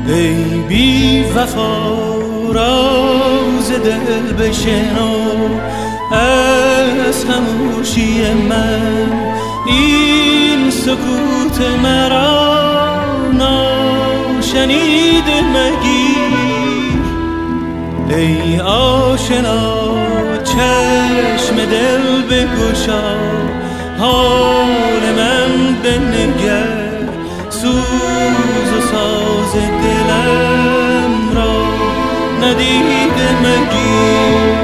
ای بی وفا راز دل بشنو از خاموشی من، این سکوت مرا ناشنیده مگیر. ای آشنا چشم دل بگشا، حال من بنگر، سوز و ساز دلم را ندیده مگیر.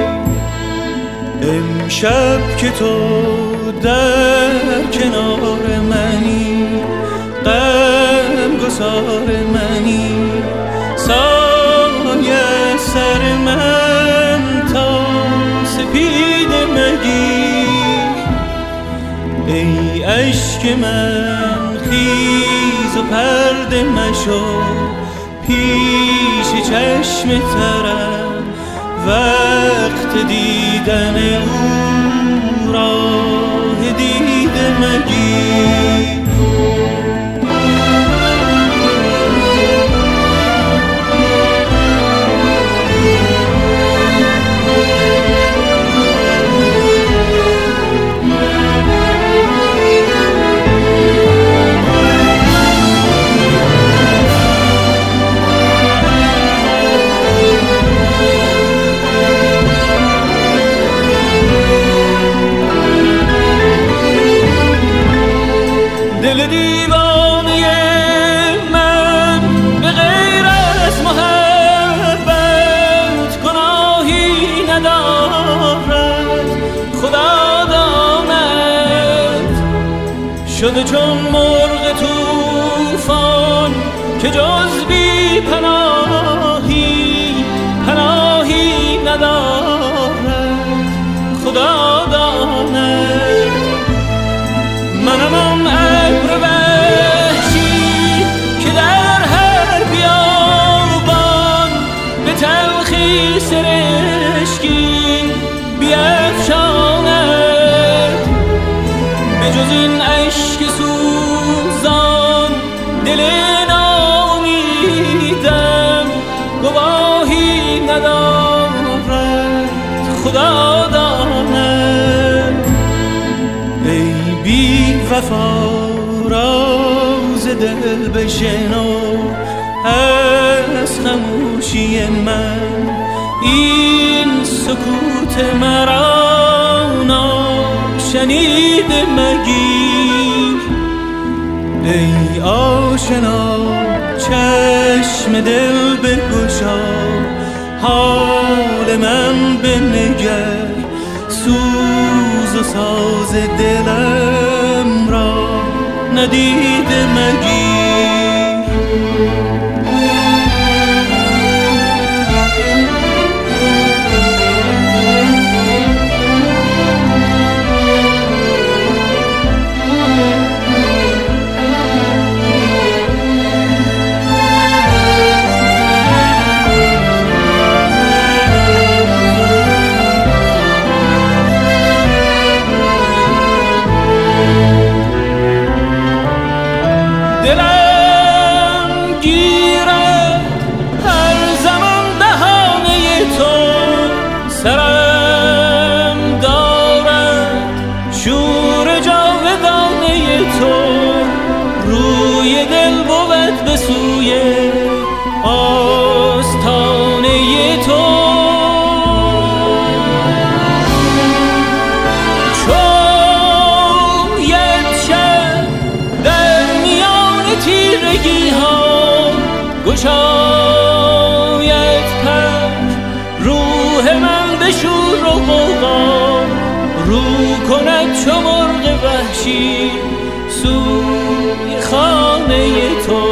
امشب که تو در کنار منی، غم گسار منی، سایه سر من تا سپید مگیر. ای اشک من خیز و پرده مشو، پیش چشم ترم وقت دیدن او راه دیده مگیر. دل دیوانه من به غیر از محبت گناهی ندارد. خدا داند شده چون مرغ طوفان که جز بی پناهی ندارد. خدا داند منم آن ابر وحشی که در هر بیابان به تلخی سرشکی بیفشاند. به جز این اشک سوزان دل ناامیدم گواهی ندارد. خدا داند ای بی وفا راز دل بشنو از خاموشی من، این سکوت مرا ناشنیده مگیر. ای آشنا چشم دل بگشا، حال من بنگر، سوز و ساز دلم را ندیده مگیر. دلم گیرد هر زمان بهانه تو، سرم دارد شور جاودانه تو. روی دل بود به سوی آستانه تو. گشاید پر روح من به شور و غوغا، رو کند چو مرغ وحشی سوی خانه تو.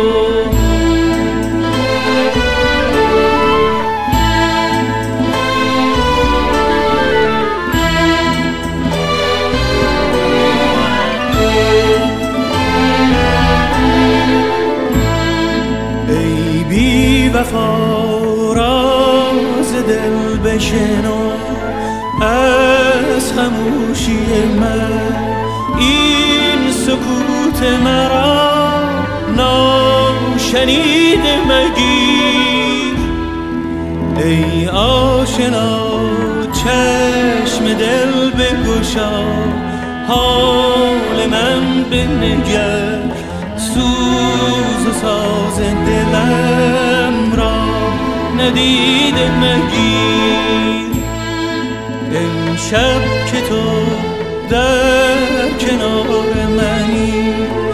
وفا راز دل بشنو از خاموشی من، این سکوت مرا ناشنیده شنیده مگیر. ای آشنا چشم دل بگشا، حال من بنگر، سوز و ساز دلم را ندیده مگیر. امشب که تو در کنار منی،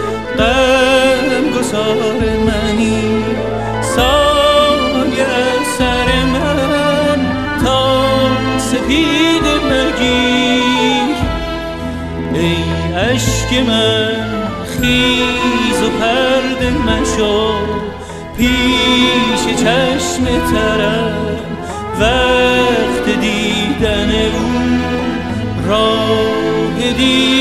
غم گسار منی، سایه سر من تا سپید مگیر. ای اشک من خیز و پرده مشو، پیش چشم ترم وقت دیدن او راه